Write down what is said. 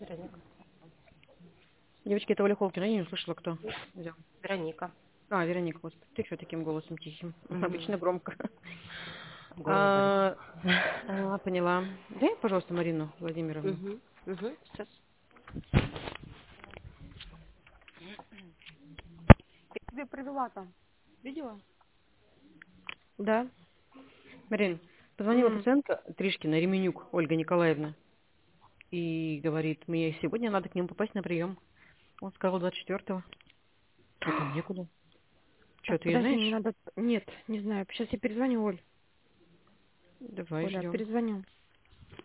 Вероника. Девочки, это Оля Холкина, я не услышала, кто взял. Вероника. А, Вероника, господи, ты что таким голосом тихим? Обычно громко. Голос Поняла. Дай, пожалуйста, Марину Владимировну. Сейчас. Я тебе привела там. Видела? Да. Марин, позвонила пациентка Тришкина, Ременюк Ольга Николаевна. И говорит, мне сегодня надо к нему попасть на прием. Он сказал 24-го. Это некуда. Что, Так, ты ее подожди, мне знаешь? надо... Нет, не знаю. Сейчас я перезвоню, Оль. Давай Оля, ждем. перезвоню.